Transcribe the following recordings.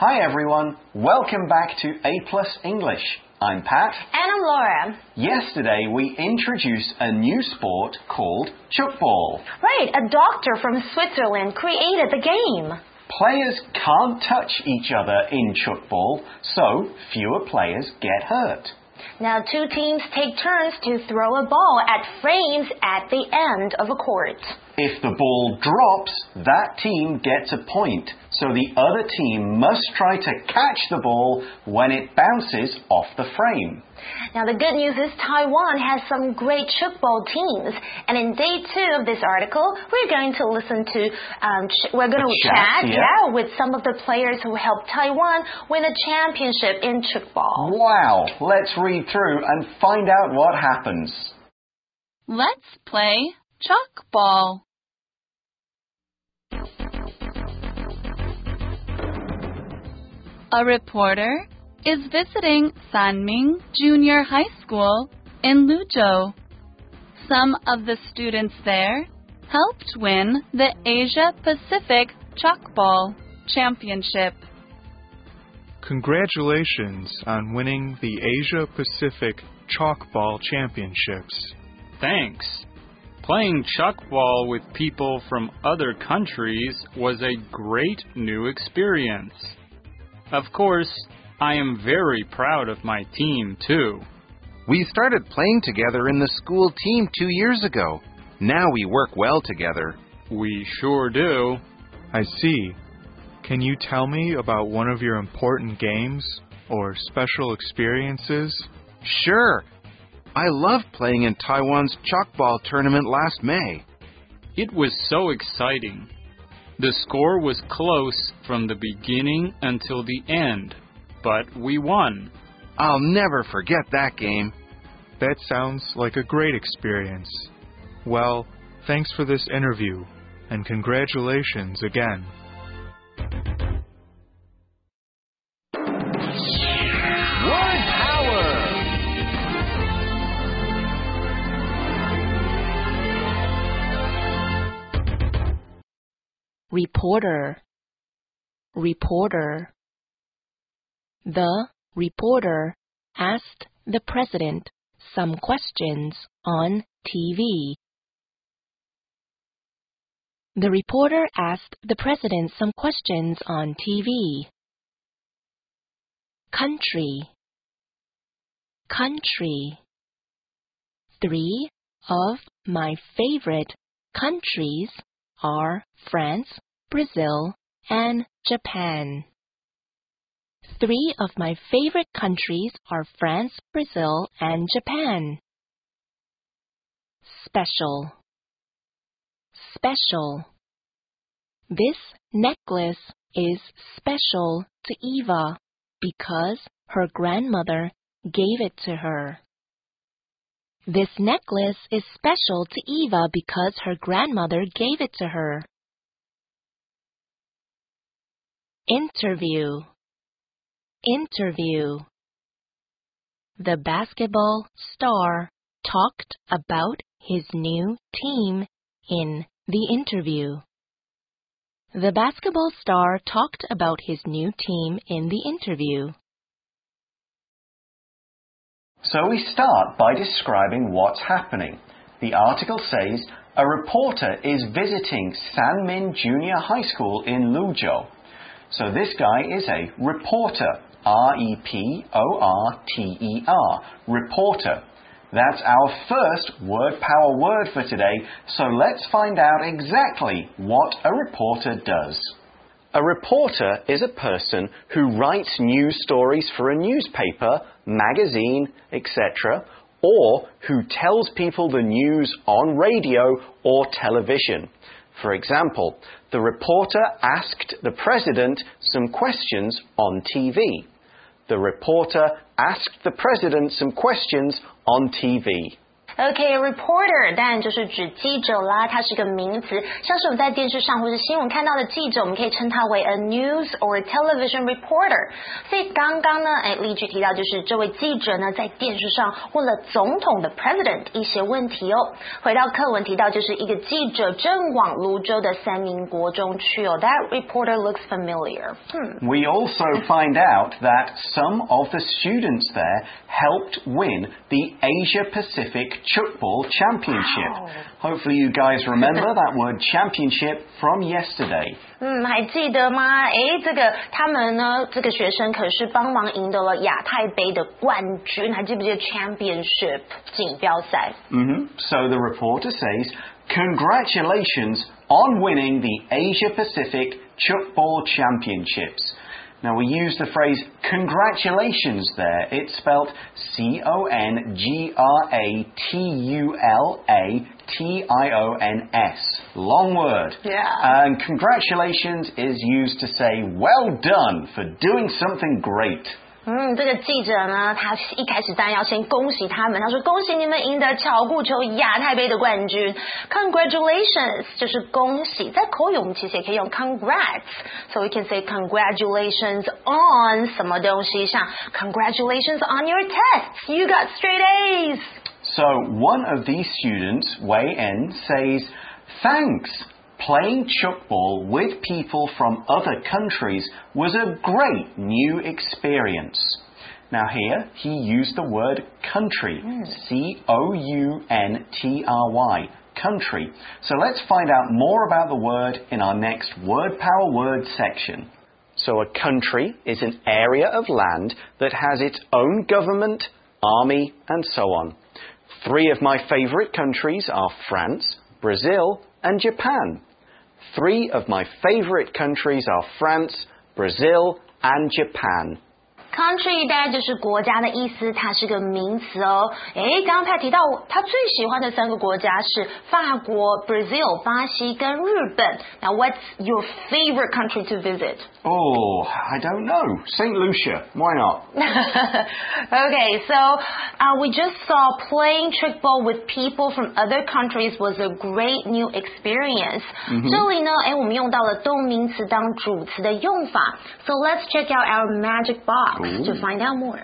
Hi everyone, welcome back to A Plus English. I'm Pat. And I'm Laura. Yesterday we introduced a new sport called Chukball. Right, a doctor from Switzerland created the game. Players can't touch each other in Chukball, so fewer players get hurt. Now, two teams take turns to throw a ball at frames at the end of a court. If the ball drops, that team gets a point, so the other team must try to catch the ball when it bounces off the frame. Now, the good news is Taiwan has some great Chukball teams, and in day 2 of this article, we're going to listen to, chat with some of the players who helped Taiwan win a championship in Chukball. Wow, let's read through and find out what happens. Let's play Chukball. A reporter is visiting Sanming Junior High School in Luzhou. Some of the students there helped win the Asia Pacific Chukball Championship. Congratulations on winning the Asia Pacific Chalkball Championships. Thanks. Playing chalkball with people from other countries was a great new experience. Of course, I am very proud of my team, too. We started playing together in the school team 2 years ago. Now we work well together. We sure do. I see. Can you tell me about one of your important games or special experiences? Sure. I loved playing in Taiwan's chalkball tournament last May. It was so exciting. The score was close from the beginning until the end, but we won. I'll never forget that game. That sounds like a great experience. Well, thanks for this interview, and congratulations again. Word power! Reporter. Reporter. The reporter asked the president some questions on TV. The reporter asked the president some questions on TV. Country. Country. 3 of my favorite countries are France, Brazil, and Japan. 3 of my favorite countries are France, Brazil, and Japan. Special. Special. This necklace is special to Eva because her grandmother gave it to her. This necklace is special to Eva because her grandmother gave it to her. Interview. Interview. The basketball star talked about his new team in the interview. The basketball star talked about his new team in the interview. So we start by describing what's happening. The article says, a reporter is visiting Sanmin Junior High School in Luzhou. So this guy is a reporter, R-E-P-O-R-T-E-R, reporter. That's our first word power word for today, so let's find out exactly what a reporter does. A reporter is a person who writes news stories for a newspaper, magazine, etc., or who tells people the news on radio or television. For example, the reporter asked the president some questions on TV. The reporter asked the president some questions on TV. Okay, reporter 当然就是指记者啦，它是个名词，像是我们在电视上或是新闻看到的记者，我们可以称它为 a news or television reporter。所以刚刚呢，例句提到就是这位记者呢在电视上问了总统的 president 一些问题哦。回到课文提到就是一个记者正往泸州的三民国中去哦。That reporter looks familiar. We also find out that some of the students there helped win the Asia Pacific Chukball Championship. Wow. Hopefully you guys remember that word championship from yesterday. 还记得吗？他们呢，这个学生可是帮忙赢得了亚太杯的冠军，还记不记得 championship 锦标赛 So the reporter says, congratulations on winning the Asia Pacific Chukball Championships. Now we use the phrase congratulations there. It's spelled C-O-N-G-R-A-T-U-L-A-T-I-O-N-S. Long word. Yeah. And congratulations is used to say well done for doing something great. 这个记者呢，他一开始当然要先恭喜他们，他说恭喜你们赢得巧固球亚太杯的冠军 ，Congratulations 就是恭喜，在口语我们其实也可以用 congrats，so we can say congratulations on 什么东西，像 congratulations on your tests, you got straight A's. So one of these students, Wei En, says, Thanks.Playing chukball with people from other countries was a great new experience. Now here, he used the word country, C-O-U-N-T-R-Y, country. So let's find out more about the word in our next Word Power Word section. So a country is an area of land that has its own government, army, and so on. Three of my favorite countries are France, Brazil, and Japan.Three of my favorite countries are France, Brazil, and Japan. Country 大概就是国家的意思，它是个名词哦。刚刚他提到他最喜欢的三个国家是法国、Brazil 巴西跟日本。Now, what's your favorite country to visit? Oh, I don't know. St. Lucia. Why not? Okay, so we just saw playing trick ball with people from other countries was a great new experience. 这里呢，我们用到了动名词当主词的用法。So let's check out our magic box.To find out more.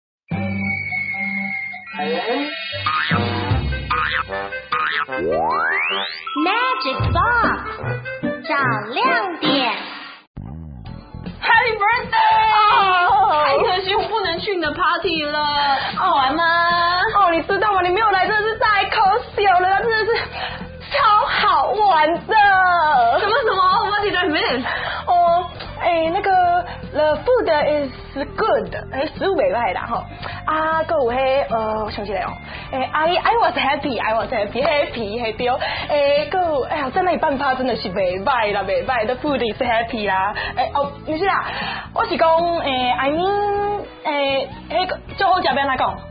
Magic box 找亮点。 Happy birthday！ 太可惜我不能去你的 party 了。 好玩吗？ 你知道吗？你没有来真的是太可惜了，真的是超好玩的。什么？What did I miss？ 那个 the food is good， 食物袂歹啦吼。还有我想起来I was happy， 对。还有在那里办趴真的是袂歹啦，the food is happy 啦。不是啦，我是讲I mean， 最好食要哪讲？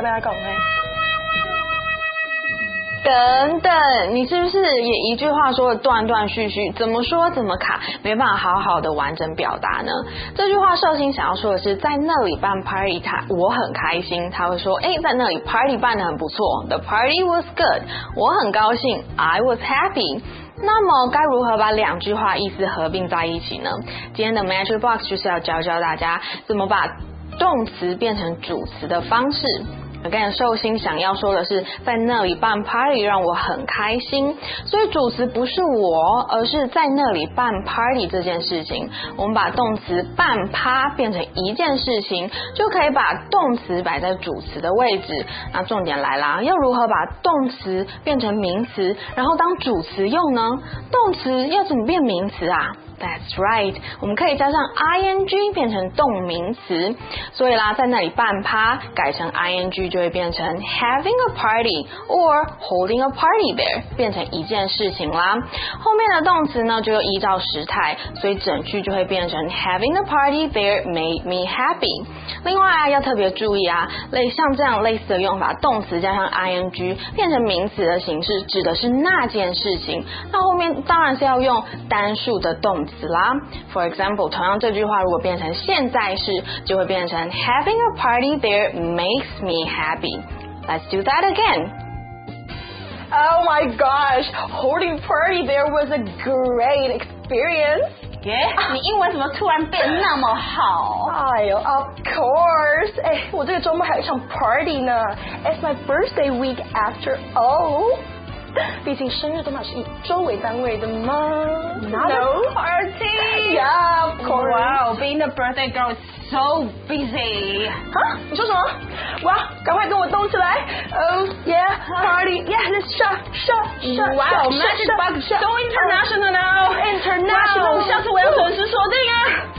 等等，你是不是也一句话说的断断续续，怎么说怎么卡，没办法好好的完整表达呢？这句话寿星想要说的是，在那里办 party， 我很开心，他会说，在那里 party 办得很不错 ，the party was good， 我很高兴 ，I was happy。那么该如何把两句话意思合并在一起呢？今天的 Magic Box 就是要教大家怎么把动词变成主词的方式。Again， 寿星想要说的是，在那里办 party 让我很开心，所以主词不是我，而是在那里办 party 这件事情。我们把动词办趴变成一件事情，就可以把动词摆在主词的位置。那重点来啦，要如何把动词变成名词，然后当主词用呢？动词要怎么变名词啊？That's right， 我们可以加上 ing 变成动名词，所以啦，在那里办趴改成 ing 就会变成 having a party or holding a party there， 变成一件事情啦。后面的动词呢就依照时态，所以整句就会变成 having a party there made me happy。另外要特别注意像这样类似的用法，动词加上 ing 变成名词的形式，指的是那件事情。那后面当然是要用单数的动词啦。For example， 同样这句话如果变成现在式，就会变成 Having a party there makes me happy. Let's do that again. Oh my gosh, holding party there was a great experience. 你英文怎么突然变那么好？ 哎呦 ，Of course， 哎，我这个周末还有一场 party 呢。It's my birthday week after all。毕竟生日都嘛是以周为单位的嘛。 Not a party. Yeah, of course. Wow, being a birthday girl is so busy. 啊，你说什么？哇，赶快跟我动起来 ！Oh yeah, party, yeah, let's shot. Wow, Magic Bug so international now. International， 下次我要准时锁定啊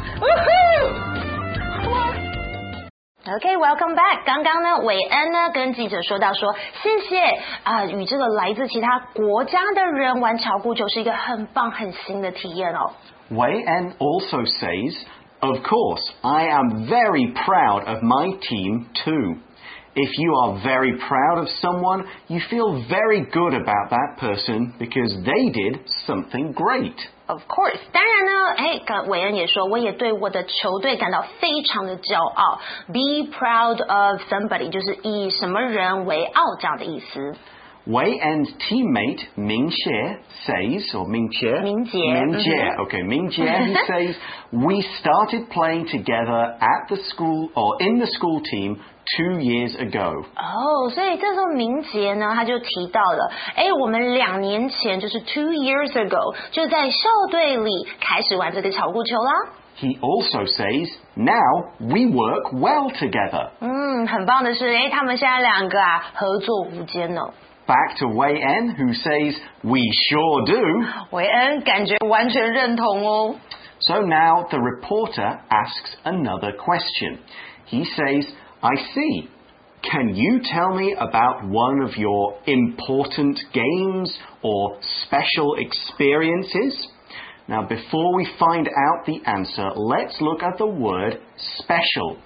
！OK, welcome back. 刚刚呢，韦恩呢跟记者说到说，谢谢与这个来自其他国家的人玩巧固球是一个很棒、很新的体验哦。 Wei En also says, "Of course, I am very proud of my team too. If you are very proud of someone, you feel very good about that person because they did something great." Of course， 当然呢，韦恩也说，我也对我的球队感到非常的骄傲。Be proud of somebody 就是以什么人为傲这样的意思。 Wei En's teammate Ming Jie says, or Ming Jie, okay, Ming Jie, he says, "We started playing together at the school or in the school team 2 years ago." 所以这时候明杰呢，他就提到了，我们2年前就是 2 years ago， 就在校队里开始玩这个巧固球啦。 He also says, "Now we work well together." 很棒的是，他们现在2个合作无间呢。 Back to Wei En, who says, "We sure do." 韦恩感觉完全认同哦。 So now the reporter asks another question. He says, "I see. Can you tell me about one of your important games or special experiences?" Now, before we find out the answer, let's look at the word special.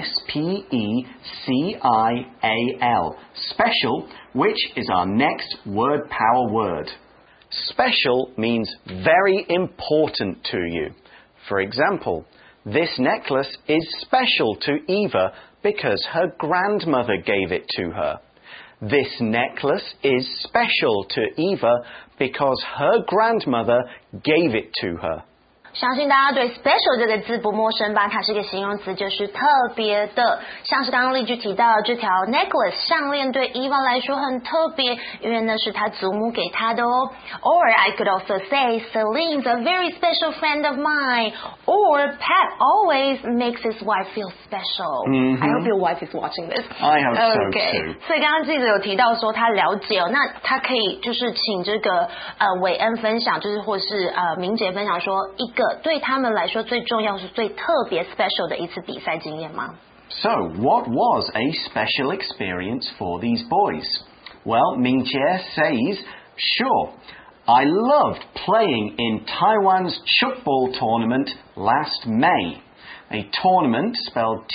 S-P-E-C-I-A-L. Special, which is our next word power word. Special means very important to you. For example, this necklace is special to Eva because her grandmother gave it to her. This necklace is special to Eva because her grandmother gave it to her. 相信大家对 special 这个字不陌生吧？它是一个形容词，就是特别的。像是刚刚例句提到这条 necklace 项链对 Eva 来说很特别，因为那是她祖母给她的哦。Or I could also say Celine's a very special friend of mine. Or Pat always makes his wife feel special. I hope your wife is watching this. I hope so too. 所以刚刚记者有提到说他了解哦，那他可以就是请这个韦恩分享，就是或是明杰分享说一个对他们来说最重要是最特别 special 的一次比赛经验吗？ So, what was a special experience for these boys? Well, Ming Jie says, "Sure. I loved playing in Taiwan's Chukball tournament last May." A tournament, spelled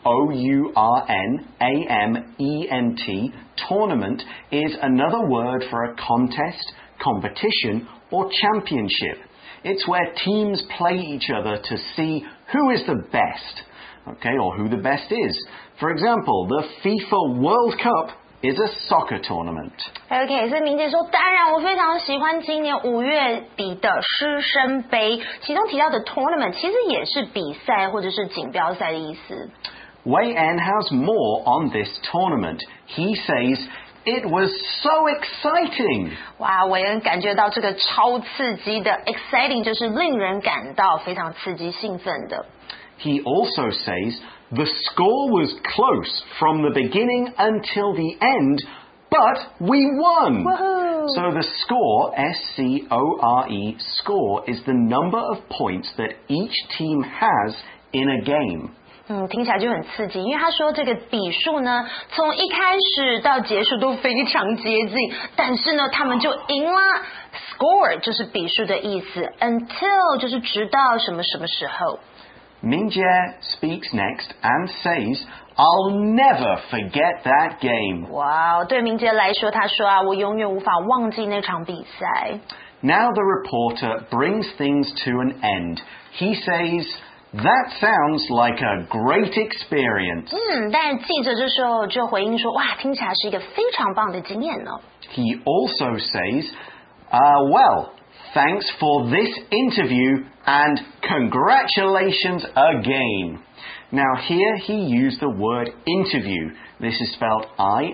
Tournament, tournament is another word for a contest, competition, or championship. It's where teams play each other to see who is the best, okay, or who the best is. For example, the FIFA World Cup is a soccer tournament. OK， 所以明杰说，当然我非常喜欢今年5月底的师生杯，其中提到的 tournament 其实也是比赛或者是锦标赛的意思。 Wei En has more on this tournament. He says, "It was so exciting." 哇，韦恩感觉到这个超刺激的 exciting 就是令人感到非常刺激兴奋的。 He also says, "The score was close from the beginning until the end, but we won." Woohoo! So the score, S-C-O-R-E, score is the number of points that each team has in a game. 听起来就很刺激，因为他说这个比数呢，从一开始到结束都非常接近，但是呢，他们就赢啦。Score 就是比数的意思 ，until 就是直到什么什么时候。 Ming Jie speaks next and says, "I'll never forget that game." 哇，对明杰来说，他说我永远无法忘记那场比赛。 Now the reporter brings things to an end. He says, That sounds like a great experience. 但记者这时候就回应说，哇，听起来是一个非常棒的经验呢。 He also says, well, thanks for this interview and congratulations again. Now here he used the word interview. This is spelled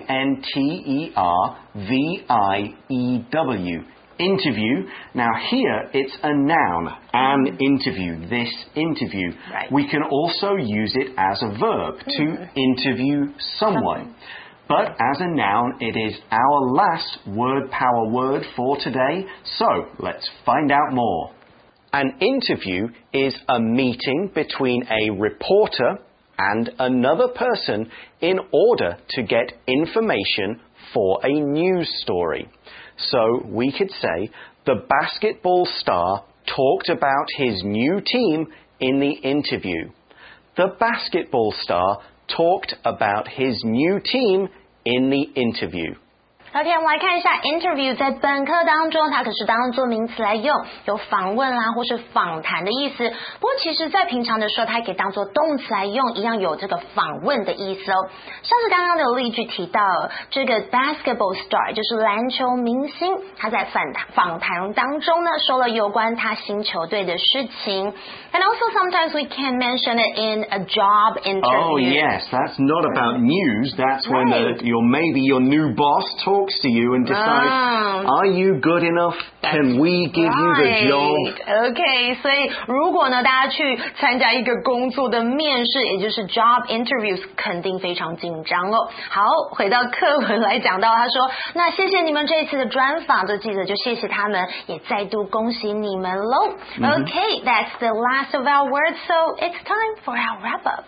I-N-T-E-R-V-I-E-W. Interview. Now here it's a noun, an interview, this interview. Right. We can also use it as a verb, to interview someone. But as a noun, it is our last word power word for today. So let's find out more. An interview is a meeting between a reporter and another person in order to get information for a news story. So we could say the basketball star talked about his new team in the interview. The basketball star talked about his new team in the interview. OK， 我们来看一下 interview 在本课当中，它可是当作名词来用，有访问啦或是访谈的意思。不过其实在平常的时候，它也可以当作动词来用，一样有这个访问的意思哦。像是刚刚的例句提到，这个 basketball star 就是篮球明星，他在访谈当中呢说了有关他新球队的事情。And also sometimes we can mention it in a job interview. Oh yes, that's not about news. That's when maybe your new boss talks to you and decides, are you good enough? Can we give you the job? OK， 所以如果呢大家去参加一个工作的面试，也就是 job interviews， 肯定非常紧张哦。好，回到课文来讲到，他说，那谢谢你们这一次的专访，这记者就谢谢他们，也再度恭喜你们喽。OK, that's the last of our words, so it's time for our wrap up.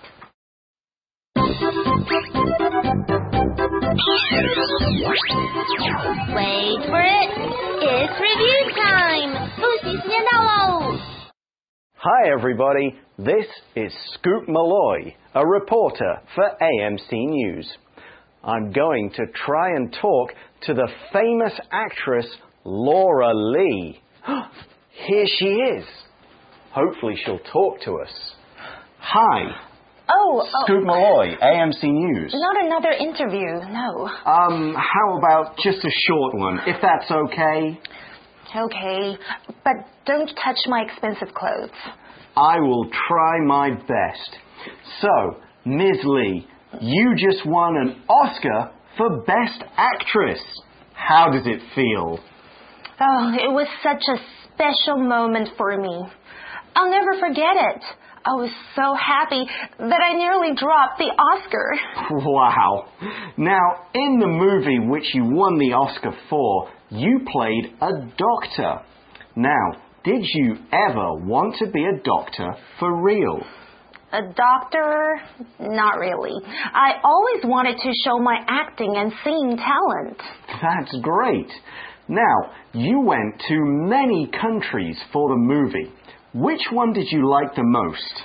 Wait for it. It's review time. 复习时间到喽。 Hi everybody, this is Scoop Malloy, a reporter for AMC News. I'm going to try and talk to the famous actress Laura Lee. Here she is. Hopefully she'll talk to us. Hi. Scoop Malloy, AMC News. Not another interview, no. How about just a short one, if that's okay? Okay, but don't touch my expensive clothes. I will try my best. So, Ms. Lee, you just won an Oscar for Best Actress. How does it feel? Oh, it was such a special moment for me. I'll never forget it. I was so happy that I nearly dropped the Oscar. Wow. Now, in the movie which you won the Oscar for, you played a doctor. Now, did you ever want to be a doctor for real? A doctor? Not really. I always wanted to show my acting and singing talent. That's great. Now, you went to many countries for the movie. Which one did you like the most?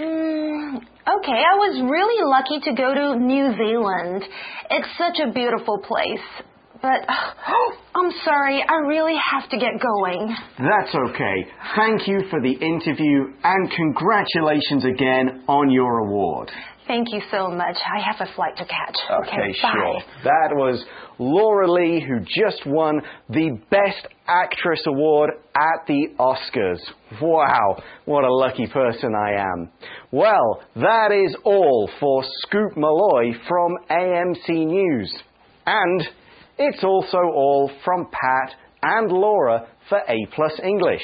Okay, I was really lucky to go to New Zealand. It's such a beautiful place. But, I'm sorry, I really have to get going. That's okay. Thank you for the interview and congratulations again on your award. Thank you so much. I have a flight to catch. Okay, bye. Sure. That was Laura Lee, who just won the Best Actress Award at the Oscars. Wow, what a lucky person I am. Well, that is all for Scoop Malloy from AMC News. And it's also all from Pat and Laura for A+ English.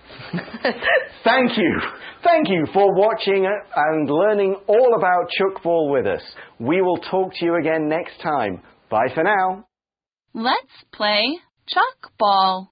Thank you. Thank you for watching and learning all about Chuckball with us. We will talk to you again next time. Bye for now. Let's play Chuckball.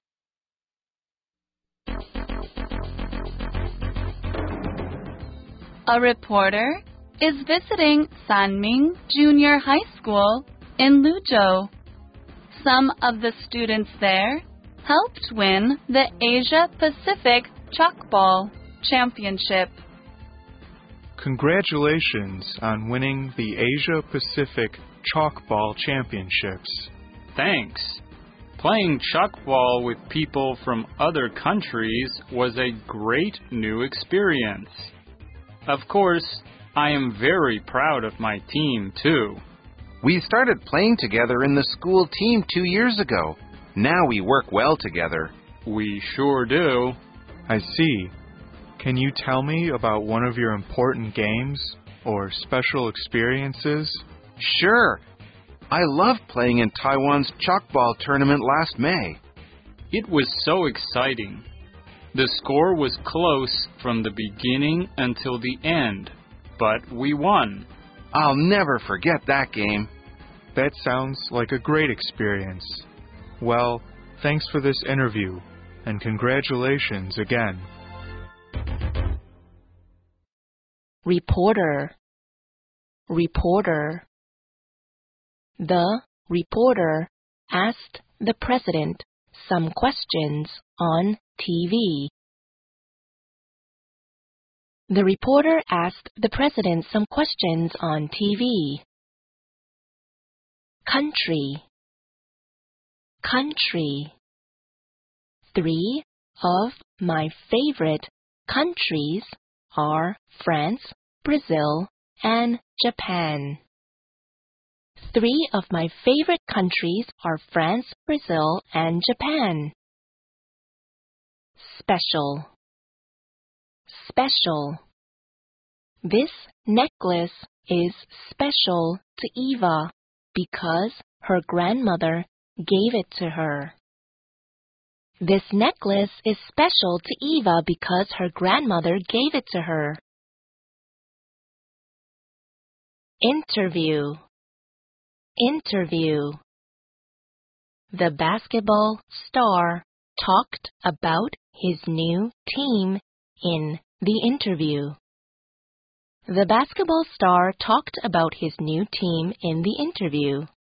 A reporter is visiting Sanming Junior High School in Luzhou. Some of the students there helped win the Asia Pacific Chuckball Championship. Congratulations on winning the Asia Pacific Chalkball Championships. Thanks. Playing chalkball with people from other countries was a great new experience. Of course, I am very proud of my team, too. We started playing together in the school team 2 years ago. Now we work well together. We sure do. I see. Can you tell me about one of your important games or special experiences? Sure. I loved playing in Taiwan's chalkball tournament last May. It was so exciting. The score was close from the beginning until the end, but we won. I'll never forget that game. That sounds like a great experience. Well, thanks for this interview, and congratulations again. Reporter. Reporter. The reporter asked the president some questions on TV. The reporter asked the president some questions on TV. Country. Country. 3 of my favorite countries are France, Brazil, and Japan. 3 of my favorite countries are France, Brazil, and Japan. Special. Special. This necklace is special to Eva because her grandmother gave it to her. This necklace is special to Eva because her grandmother gave it to her. Interview. Interview. The basketball star talked about his new team in the interview. The basketball star talked about his new team in the interview.